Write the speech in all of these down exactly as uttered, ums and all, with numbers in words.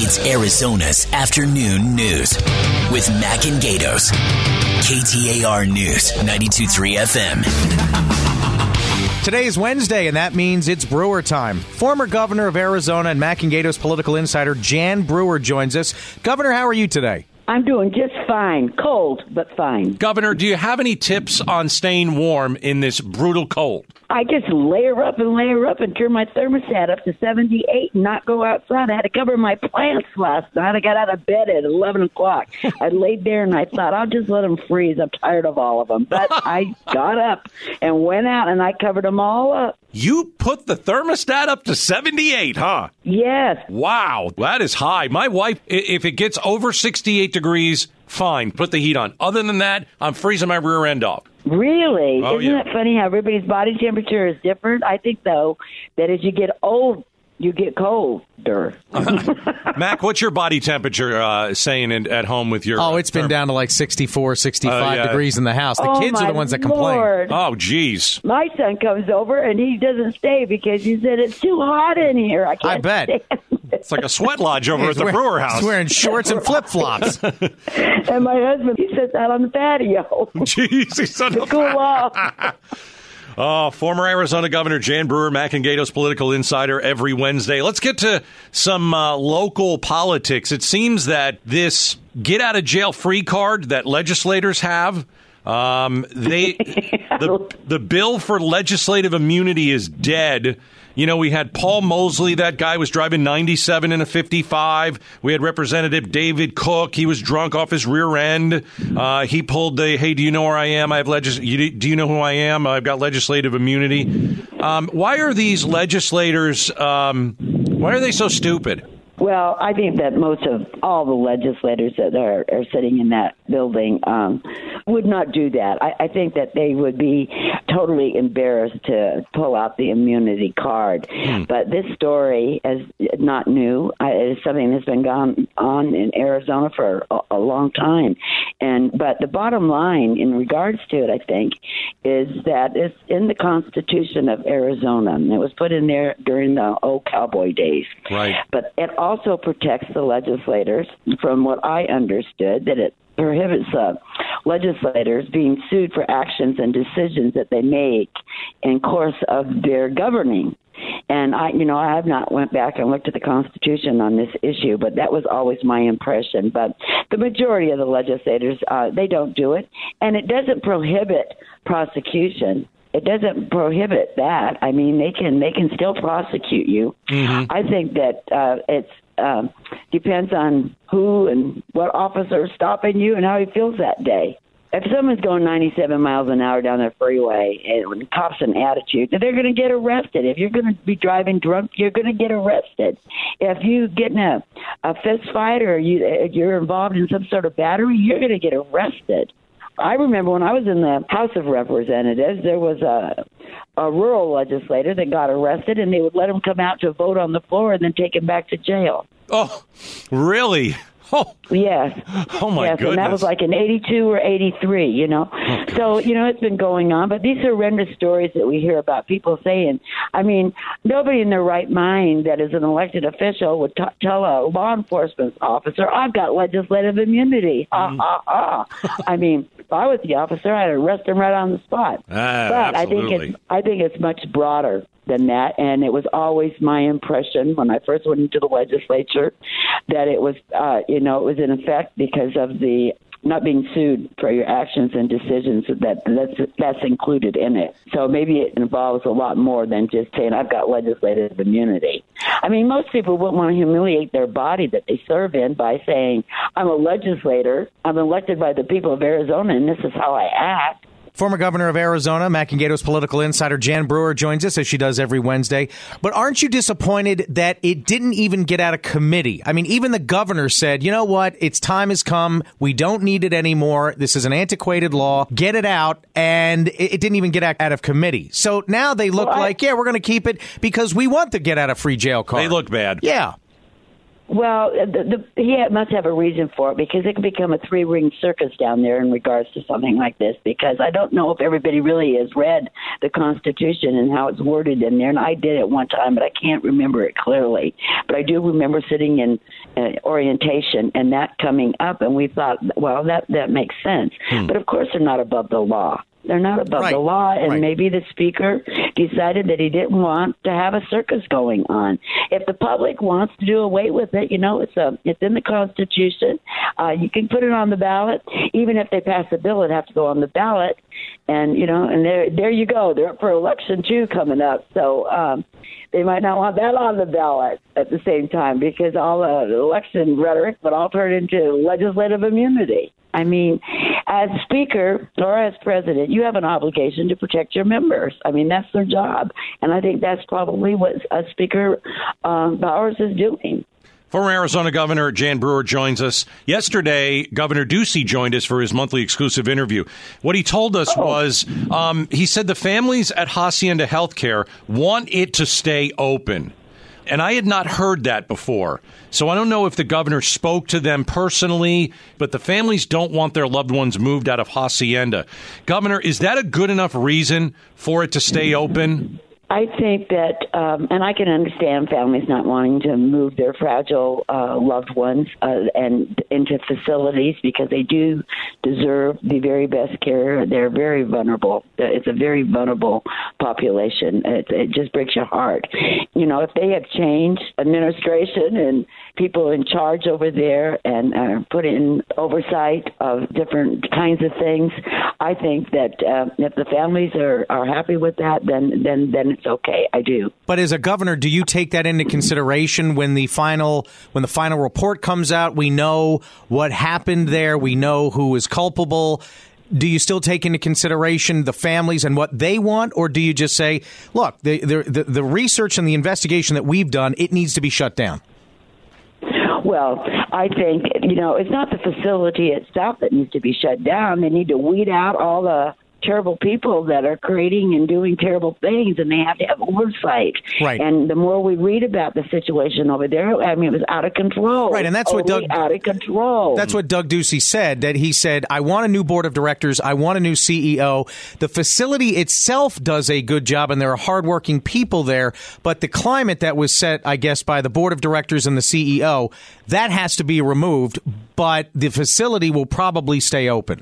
It's Arizona's afternoon news with Mac and Gatos. K T A R News, ninety-two point three F M. Today is Wednesday, and that means it's Brewer time. Former governor of Arizona and Mac and Gatos political insider Jan Brewer joins us. Governor, how are you today? I'm doing just fine. Cold, but fine. Governor, do you have any tips on staying warm in this brutal cold? I just layer up and layer up and turn my thermostat up to seventy-eight and not go outside. I had to cover my plants last night. I got out of bed at eleven o'clock. I laid there and I thought, I'll just let them freeze. I'm tired of all of them. But I got up and went out and I covered them all up. You put the thermostat up to seventy-eight, huh? Yes. Wow, that is high. My wife, if it gets over sixty-eight degrees, fine, put the heat on. Other than that, I'm freezing my rear end off. Really? Oh, Isn't yeah. it funny how everybody's body temperature is different? I think, though, that as you get old, you get colder. Mac, what's your body temperature uh, saying in, at home with your... Oh, it's been therm- down to like sixty-four, sixty-five Oh, yeah. degrees in the house. The Oh, kids are my the ones that complain. Lord. Oh, geez. My son comes over, and he doesn't stay because he said, it's too hot in here. I can't I bet. stand it. It's like a sweat lodge over at He's the wearing- Brewer house. He's wearing shorts and flip-flops. And my husband, he sits out on the patio Jeez, he's on to the- cool off. Oh, former Arizona Governor Jan Brewer, Mac and Gatos political insider every Wednesday. Let's get to some uh, local politics. It seems that this get-out-of-jail-free card that legislators have, um, they the, the bill for legislative immunity is dead. You know, we had Paul Mosley, that guy was driving ninety-seven in a fifty-five. We had Representative David Cook. He was drunk off his rear end. Uh, he pulled the, hey, do you know where I am? I have legis- you, do you know who I am? I've got legislative immunity. Um, why are these legislators, um, why are they so stupid? Well, I think that most of all the legislators that are, are sitting in that building um, would not do that. I, I think that they would be totally embarrassed to pull out the immunity card. Hmm. But this story is not new. It is something that's been gone on in Arizona for a, a long time. And but the bottom line in regards to it, I think, is that it's in the Constitution of Arizona. And it was put in there during the old cowboy days. Right. But it also protects the legislators, from what I understood, that it prohibits uh, legislators being sued for actions and decisions that they make in course of their governing. And I, you know, I have not went back and looked at the Constitution on this issue, but that was always my impression. But the majority of the legislators, uh, they don't do it, and it doesn't prohibit prosecution. It doesn't prohibit that. I mean, they can they can still prosecute you. Mm-hmm. I think that uh, it's uh, depends on who and what officer is stopping you and how he feels that day. If someone's going ninety-seven miles an hour down the freeway and when the cops an attitude, they're going to get arrested. If you're going to be driving drunk, you're going to get arrested. If you get in a, a fist fight or you, you're involved in some sort of battery, you're going to get arrested. I remember when I was in the House of Representatives, there was a, a rural legislator that got arrested, and they would let him come out to vote on the floor and then take him back to jail. Oh, really? Oh, yes. Oh, my yes, goodness. And that was like in eighty-two or eighty-three, you know. Oh, so, you know, it's been going on. But these horrendous stories that we hear about people saying, I mean, nobody in their right mind that is an elected official would t- tell a law enforcement officer, I've got legislative immunity. Ha, Mm. ha, ha. I mean, if I was the officer, I'd arrest him right on the spot. Ah, but I think absolutely. it's I think it's much broader than that, and it was always my impression when I first went into the legislature that it was, uh, you know, it was in effect because of the not being sued for your actions and decisions. That that's that's included in it. So maybe it involves a lot more than just saying I've got legislative immunity. I mean, most people wouldn't want to humiliate their body that they serve in by saying I'm a legislator, I'm elected by the people of Arizona, and this is how I act. Former governor of Arizona, Mac and Gatos political insider Jan Brewer joins us, as she does every Wednesday. But aren't you disappointed that it didn't even get out of committee? I mean, even the governor said, you know what, its time has come. We don't need it anymore. This is an antiquated law. Get it out. And it, it didn't even get out, out of committee. So now they look Well, I- like, yeah, we're going to keep it because we want the get out of free jail card. They look bad. Yeah. Well, the, the, he must have a reason for it, because it can become a three-ring circus down there in regards to something like this, because I don't know if everybody really has read the Constitution and how it's worded in there, and I did at one time, but I can't remember it clearly. But I do remember sitting in uh, orientation and that coming up, and we thought, well, that, that makes sense. Hmm. But, of course, they're not above the law. They're not above right. the law, and right. maybe the speaker decided that he didn't want to have a circus going on. If the public wants to do away with it, you know, it's a, it's in the Constitution. Uh, you can put it on the ballot. Even if they pass a bill, it'd have to go on the ballot. And, you know, and there there you go. They're up for election, too, coming up. So um, they might not want that on the ballot at the same time, because all the election rhetoric would all turn into legislative immunity. I mean, as speaker or as president, you have an obligation to protect your members. I mean, that's their job. And I think that's probably what uh, Speaker um, Bowers is doing. Former Arizona Governor Jan Brewer joins us. Yesterday, Governor Ducey joined us for his monthly exclusive interview. What he told us oh. was, um, he said the families at Hacienda Healthcare want it to stay open. And I had not heard that before. So I don't know if the governor spoke to them personally, but the families don't want their loved ones moved out of Hacienda. Governor, is that a good enough reason for it to stay open? I think that, um, and I can understand families not wanting to move their fragile uh, loved ones uh, and into facilities, because they do deserve the very best care. They're very vulnerable. It's a very vulnerable population. It, it just breaks your heart. You know, if they have changed administration and people in charge over there and uh, put in oversight of different kinds of things, I think that uh, if the families are, are happy with that, then then then it's okay. I do. But as a governor, do you take that into consideration when the final when the final report comes out? We know what happened there. We know who is culpable. Do you still take into consideration the families and what they want, or do you just say, look, the the the research and the investigation that we've done, it needs to be shut down? Well, I think, you know, it's not the facility itself that needs to be shut down. They need to weed out all the terrible people that are creating and doing terrible things, and they have to have oversight. Right. And the more we read about the situation over there, I mean, it was out of control. Right, and that's what Doug out of control. That's what Doug Ducey said. That he said, "I want a new board of directors. I want a new C E O. The facility itself does a good job, and there are hardworking people there. But the climate that was set, I guess, by the board of directors and the C E O, that has to be removed. But the facility will probably stay open."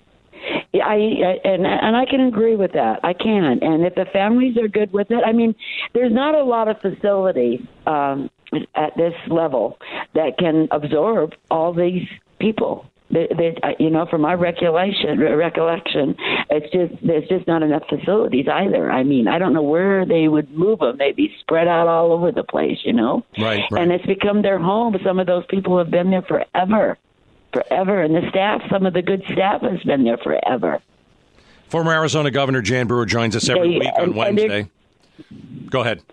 Yeah, I, and and I can agree with that. I can. And if the families are good with it, I mean, there's not a lot of facilities um, at this level that can absorb all these people. They, they, you know, from my recollection, recollection, it's just there's just not enough facilities either. I mean, I don't know where they would move them. They'd be spread out all over the place, you know. Right, right. And it's become their home. Some of those people have been there forever. Forever, and the staff, some of the good staff has been there forever. Former Arizona Governor Jan Brewer joins us every they, week on and, Wednesday. And Go ahead.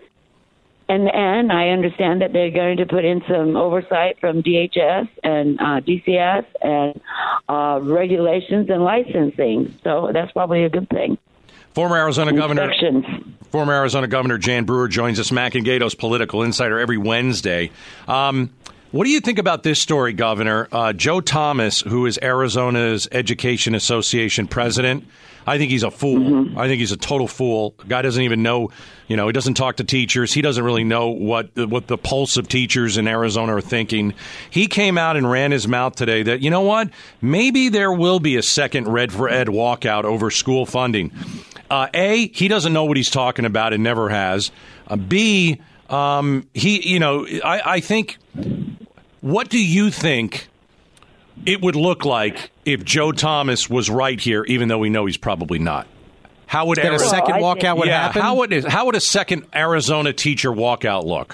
And and I understand that they're going to put in some oversight from D H S and uh, D C S and uh, regulations and licensing. So that's probably a good thing. Former Arizona Governor Former Arizona Governor Jan Brewer joins us, Mac and Gatos Political Insider, every Wednesday. Um, What do you think about this story, Governor? Uh, Joe Thomas, who is Arizona's Education Association president, I think he's a fool. Mm-hmm. I think he's a total fool. The guy doesn't even know, you know, he doesn't talk to teachers. He doesn't really know what what the pulse of teachers in Arizona are thinking. He came out and ran his mouth today that, you know what, maybe there will be a second Red for Ed walkout over school funding. Uh, A, he doesn't know what he's talking about and never has. Uh, B, um, he, you know, I, I think... What do you think it would look like if Joe Thomas was right here, even though we know he's probably not? How would Arizona, a second well, walkout would yeah, happen? How would how would a second Arizona teacher walkout look?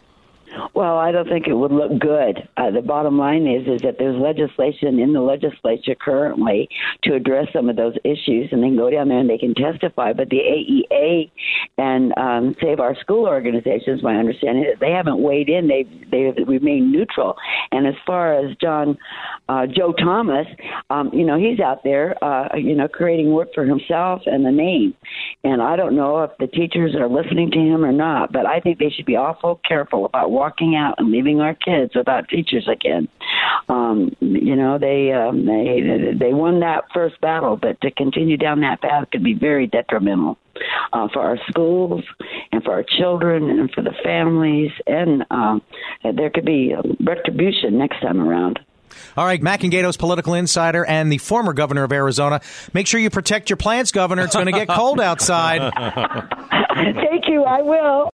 Well, I don't think it would look good. Uh, the bottom line is is that there's legislation in the legislature currently to address some of those issues, and they can go down there and they can testify. But the A E A and um, Save Our School organizations, my understanding is they haven't weighed in. They've, they've remained neutral. And as far as John uh, Joe Thomas, um, you know, he's out there, uh, you know, creating work for himself and the name. And I don't know if the teachers are listening to him or not, but I think they should be awful careful about walking walking out and leaving our kids without teachers again. Um, you know, they, um, they they won that first battle, but to continue down that path could be very detrimental uh, for our schools and for our children and for the families, and um, there could be retribution next time around. All right, Mac and Gatos, political insider and the former governor of Arizona. Make sure you protect your plants, Governor. It's going to get cold outside. Thank you. I will.